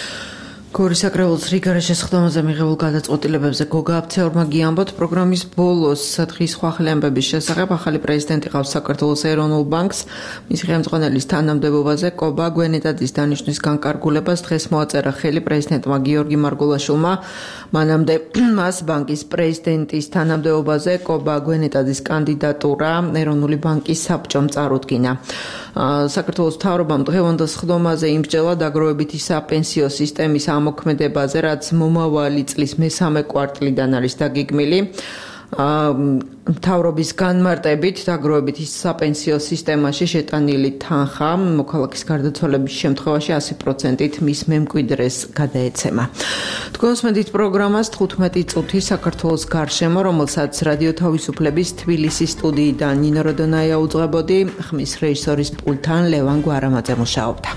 Speaker 7: გორის საკრებულოს რიგარე შესხდომაზე მიღებულ გადაწყვეტილებებზე გოგა აბციაურმა გიამბოთ. პროგრამის ბოლოს სათხის სხვა ხელამბების შესახებ ახალი პრეზიდენტი ყავს საქართველოს ეროვნულ ბანკს. მისი ხელმძღვანელის თანამდებობაზე კობა გვენეტაძის დანიშვნის განკარგულებას დღეს მოაწერა ხელი პრეზიდენტმა გიორგი მარგულაშვილმა. მანამდე მას ბანკის პრეზიდენტის თანამდებობაზე კობა გვენეტაძის კანდიდატურა ეროვნული ბანკის საბჭომ წარუდგინა. საქართველოს მთავრობამ დღევანდელ სხდომაზე იმსჯელა დაგროვებითი საპენსიო სისტემის ამოქმედებაზე, რაც მომავალი წლის მესამე კვარტლიდან არის დაგეგმილი. მთავრობის განმარტებით დაგროვებით ის საპენსიო სისტემაში შეტანილი თანხა მოქალაქის გარდაცვალების შემთხვევაში 100%-ით მის მემკვიდრეს გადაეცემა. თქვენს მედით პროგრამას 15 წუთი საქართველოს გარშემო, რომელსაც რადიო თავისუფლების თბილისის სტუდიიდან ნინო როდონაია უძღვებოდი, ხმის რეჟისორის პულტთან ლევან გვარამაძე მუშაობდა.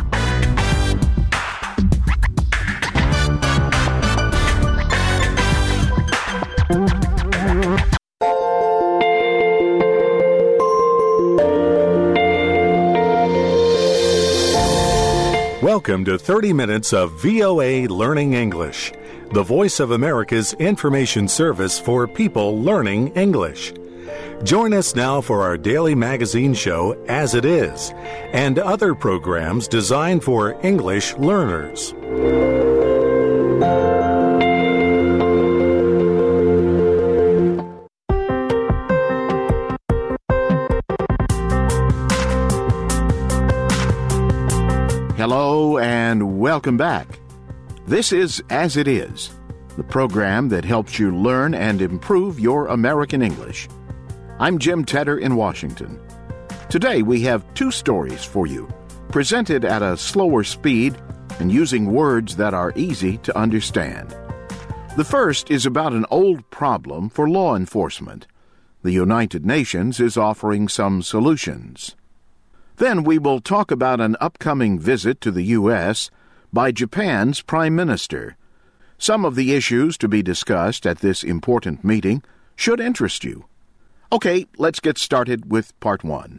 Speaker 18: Welcome to 30 minutes of VOA Learning English, the Voice of America's information service for people learning English. Join us now for our daily magazine show, As It Is, and other programs designed for English learners.
Speaker 19: Hello and welcome back. This is As It Is, the program that helps you learn and improve your American English. I'm Jim Tedder in Washington. Today we have two stories for you, presented at a slower speed and using words that are easy to understand. The first is about an old problem for law enforcement. The United Nations is offering some solutions. Then we will talk about an upcoming visit to the U.S. by Japan's Prime Minister. Some of the issues to be discussed at this important meeting should interest you. Okay, let's get started with part one.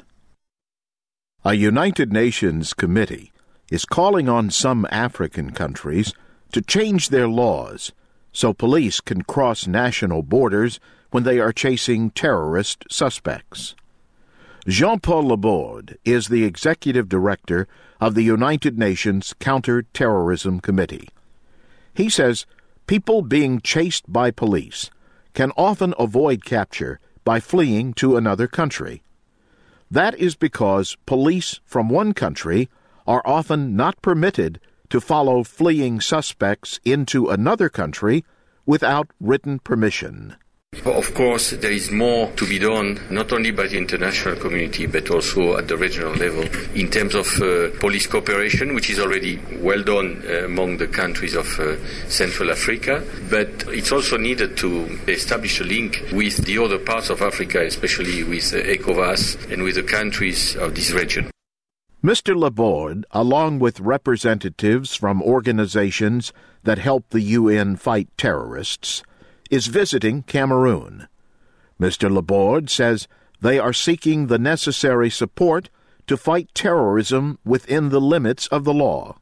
Speaker 19: A United Nations committee is calling on some African countries to change their laws so police can cross national borders when they are chasing terrorist suspects. Jean-Paul Laborde is the executive director of the United Nations Counter-Terrorism Committee. He says people being chased by police can often avoid capture by fleeing to another country. That is because police from one country are often not permitted to follow fleeing suspects into another country without written permission.
Speaker 20: Of course, there is more to be done, not only by the international community, but also at the regional level, in terms of police cooperation, which is already well done among the countries of Central Africa. But it's also needed to establish a link with the other parts of Africa, especially with ECOWAS and with the countries of this region.
Speaker 19: Mr. Laborde, along with representatives from organizations that help the UN fight terrorists, is visiting Cameroon. Mr. Laborde says they are seeking the necessary support to fight terrorism within the limits of the law.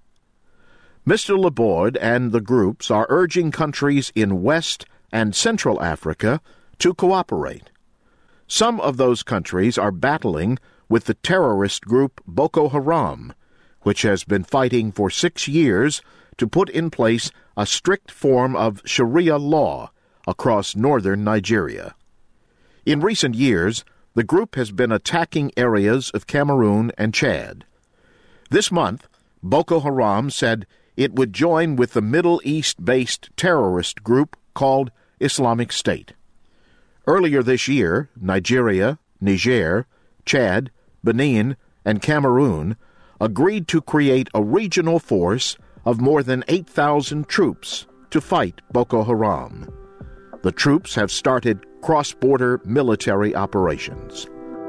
Speaker 19: Mr. Laborde and the groups are urging countries in West and Central Africa to cooperate. Some of those countries are battling with the terrorist group Boko Haram, which has been fighting for 6 years to put in place a strict form of Sharia law across northern Nigeria. In recent years, the group has been attacking areas of Cameroon and Chad. This month, Boko Haram said it would join with the Middle East-based terrorist group called Islamic State. Earlier this year, Nigeria, Niger, Chad, Benin, and Cameroon agreed to create a regional force of more than 8,000 troops to fight Boko Haram. The troops have started cross-border military operations.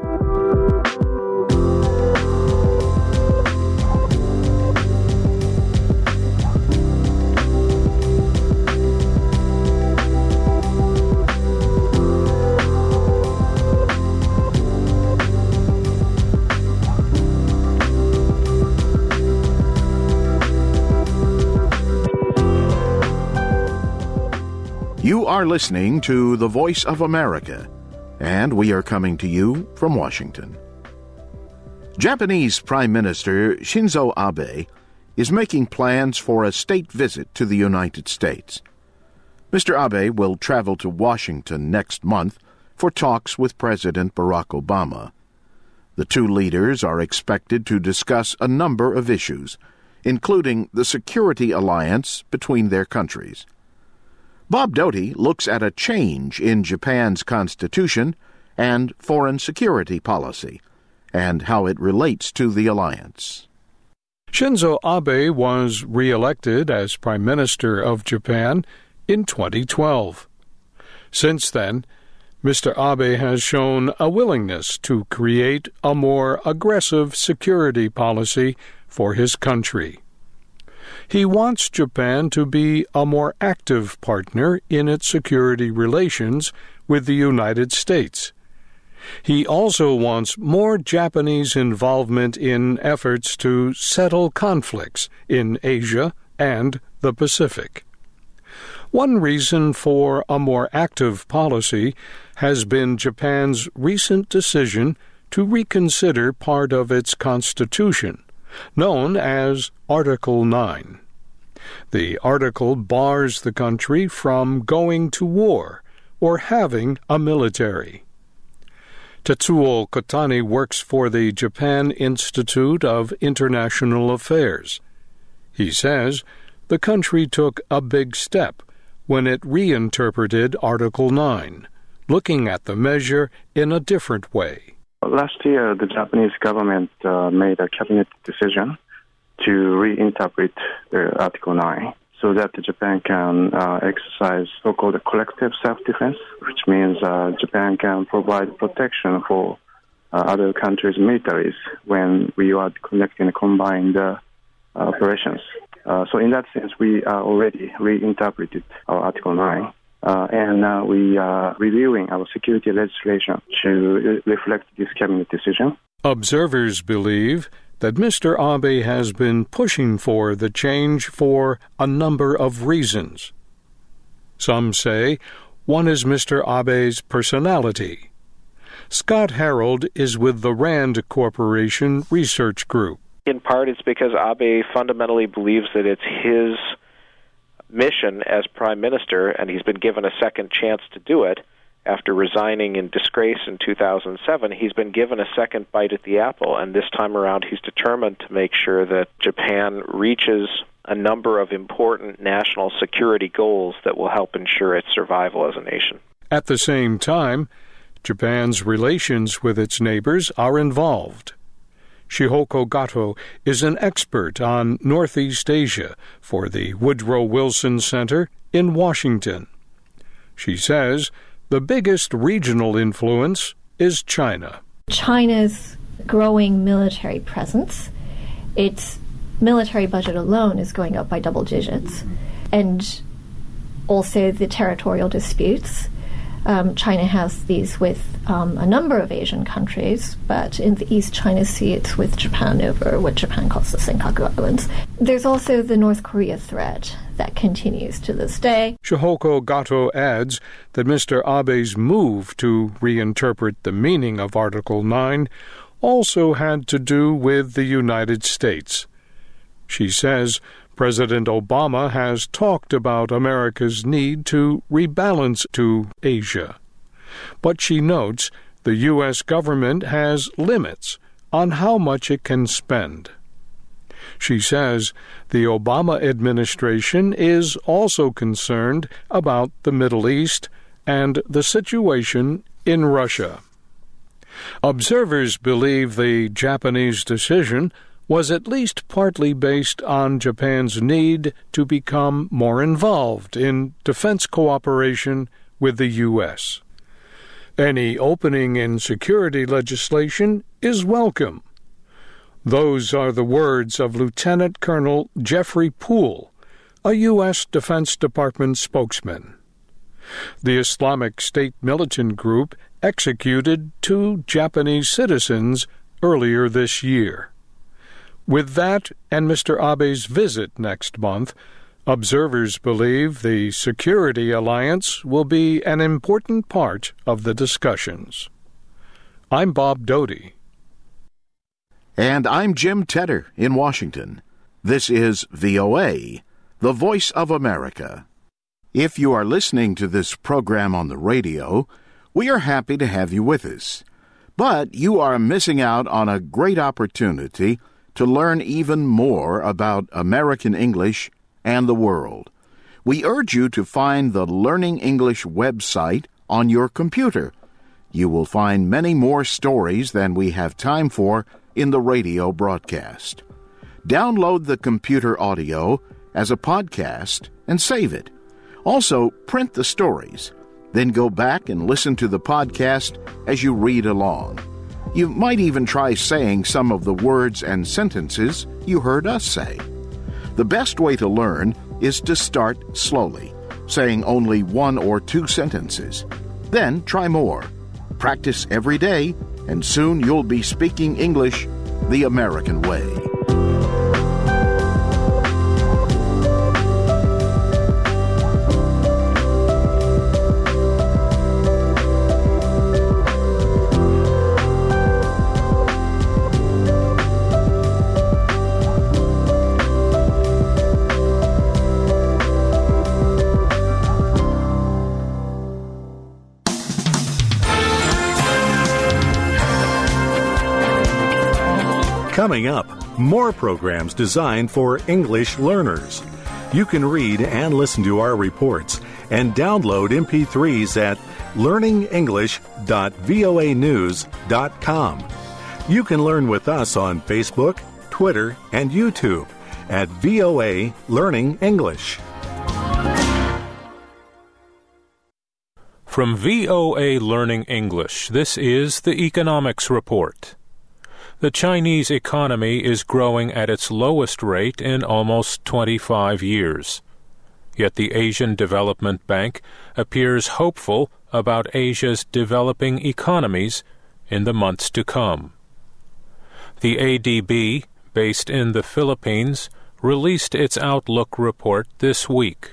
Speaker 19: You are listening to the Voice of America, and we are coming to you from Washington. Japanese Prime Minister Shinzo Abe is making plans for a state visit to the United States. Mr. Abe will travel to Washington next month for talks with President Barack Obama. The two leaders are expected to discuss a number of issues, including the security alliance between their countries. Bob Doty looks at a change in Japan's constitution and foreign security policy, and how it relates to the alliance.
Speaker 21: Shinzo Abe was re-elected as Prime Minister of Japan in 2012. Since then, Mr. Abe has shown a willingness to create a more aggressive security policy for his country. He wants Japan to be a more active partner in its security relations with the United States. He also wants more Japanese involvement in efforts to settle conflicts in Asia and the Pacific. One reason for a more active policy has been Japan's recent decision to reconsider part of its constitution, known as Article 9. The article bars the country from going to war or having a military. Tetsuo Kotani works for the Japan Institute of International Affairs. He says the country took a big step when it reinterpreted Article 9, looking at the measure in a different way.
Speaker 22: Last year, the Japanese government made a cabinet decision to reinterpret Article 9 so that Japan can exercise so-called collective self-defense, which means Japan can provide protection for other countries' militaries when we are conducting combined operations. So in that sense, we already reinterpreted our Article 9, and we are reviewing our security legislation to reflect this cabinet decision.
Speaker 21: Observers believe that Mr. Abe has been pushing for the change for a number of reasons. Some say one is Mr. Abe's personality. Scott Harold is with the RAND Corporation Research Group.
Speaker 23: In part, it's because Abe fundamentally believes that it's his mission as prime minister, and he's been given a second chance to do it. After resigning in disgrace in 2007, he's been given a second bite at the apple, and this time around he's determined to make sure that Japan reaches a number of important national security goals that will help ensure its survival as a nation.
Speaker 21: At the same time, Japan's relations with its neighbors are involved. Shihoko Gato is an expert on Northeast Asia for the Woodrow Wilson Center in Washington. She says the biggest regional influence is China.
Speaker 24: China's growing military presence, its military budget alone is going up by double digits, and also the territorial disputes. China has these with a number of Asian countries, but in the East China Sea it's with Japan over what Japan calls the Senkaku Islands. There's also the North Korea threat that continues to this day.
Speaker 21: Shihoko Gato adds that Mr. Abe's move to reinterpret the meaning of Article 9 also had to do with the United States. She says President Obama has talked about America's need to rebalance to Asia. But she notes the U.S. government has limits on how much it can spend. She says the Obama administration is also concerned about the Middle East and the situation in Russia. Observers believe the Japanese decision was at least partly based on Japan's need to become more involved in defense cooperation with the U.S. Any opening in security legislation is welcome. Those are the words of Lieutenant Colonel Jeffrey Poole, a U.S. Defense Department spokesman. The Islamic State militant group executed 2 Japanese citizens earlier this year. With that and Mr. Abe's visit next month, observers believe the security alliance will be an important part of the discussions. I'm Bob Doty.
Speaker 19: And I'm Jim Tedder in Washington. This is VOA, the Voice of America. If you are listening to this program on the radio, we are happy to have you with us. But you are missing out on a great opportunity to learn even more about American English and the world. We urge you to find the Learning English website on your computer. You will find many more stories than we have time for in the radio broadcast. Download the computer audio as a podcast and save it. Also, print the stories. Then go back and listen to the podcast as you read along. You might even try saying some of the words and sentences you heard us say. The best way to learn is to start slowly, saying only 1 or 2 sentences. Then try more. Practice every day, and soon you'll be speaking English the American way.
Speaker 18: Coming up, more programs designed for English learners. You can read and listen to our reports and download MP3s at learningenglish.voanews.com. You can learn with us on Facebook, Twitter, and YouTube at VOA Learning English.
Speaker 2: From VOA Learning English, this is the Economics Report. The Chinese economy is growing at its lowest rate in almost 25 years. Yet the Asian Development Bank appears hopeful about Asia's developing economies in the months to come. The ADB, based in the Philippines, released its Outlook report this week.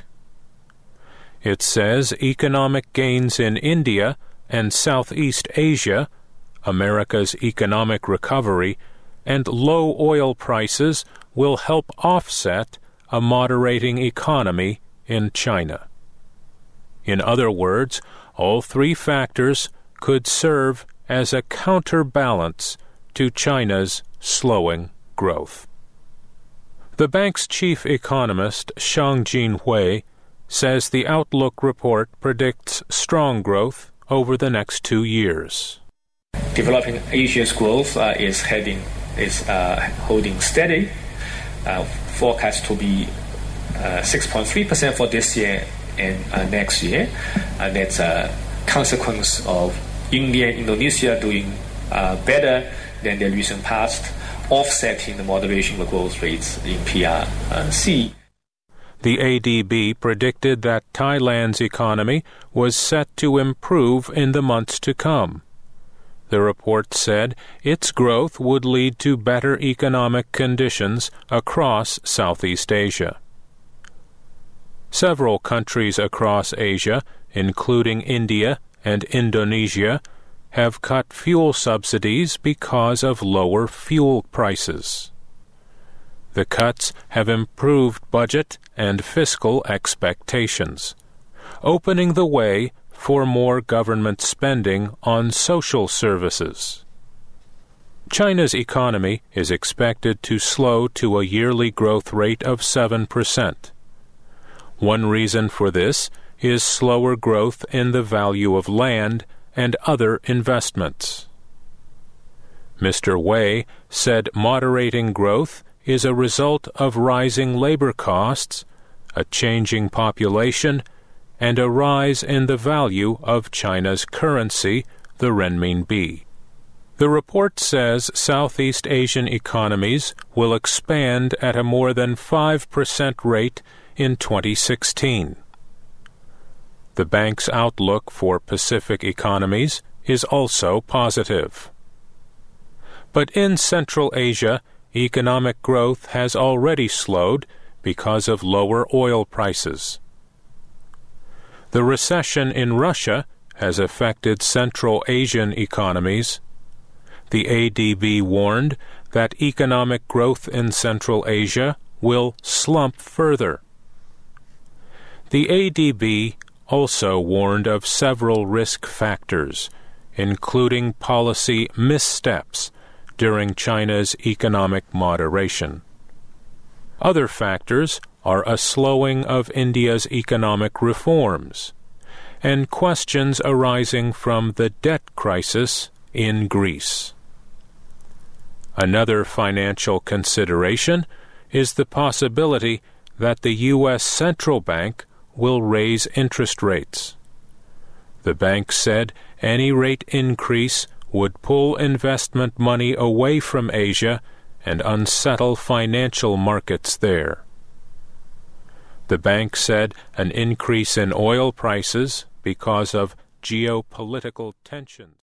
Speaker 2: It says economic gains in India and Southeast Asia, America's economic recovery, and low oil prices will help offset a moderating economy in China. In other words, all 3 factors could serve as a counterbalance to China's slowing growth. The bank's chief economist, Shang Jinhui, says the Outlook report predicts strong growth over the next 2 years.
Speaker 3: Developing Asia's growth is holding steady. Forecast to be 6.3% for this year and next year. That's a consequence of India and Indonesia doing better than the recent past, offsetting the moderation of growth rates in PRC.
Speaker 2: The ADB predicted that Thailand's economy was set to improve in the months to come. The report said its growth would lead to better economic conditions across Southeast Asia. Several countries across Asia, including India and Indonesia, have cut fuel subsidies because of lower fuel prices. The cuts have improved budget and fiscal expectations, opening the way for more government spending on social services. China's economy is expected to slow to a yearly growth rate of 7%. One reason for this is slower growth in the value of land and other investments. Mr. Wei said moderating growth is a result of rising labor costs, a changing population, and a rise in the value of China's currency, the renminbi. The report says Southeast Asian economies will expand at a more than 5% rate in 2016. The bank's outlook for Pacific economies is also positive. But in Central Asia, economic growth has already slowed because of lower oil prices. The recession in Russia has affected Central Asian economies. The ADB warned that economic growth in Central Asia will slump further. The ADB also warned of several risk factors, including policy missteps during China's economic moderation. Other factors are a slowing of India's economic reforms and questions arising from the debt crisis in Greece. Another financial consideration is the possibility that the U.S. Central Bank will raise interest rates. The bank said any rate increase would pull investment money away from Asia and unsettle financial markets there. The bank said an increase in oil prices because of geopolitical tensions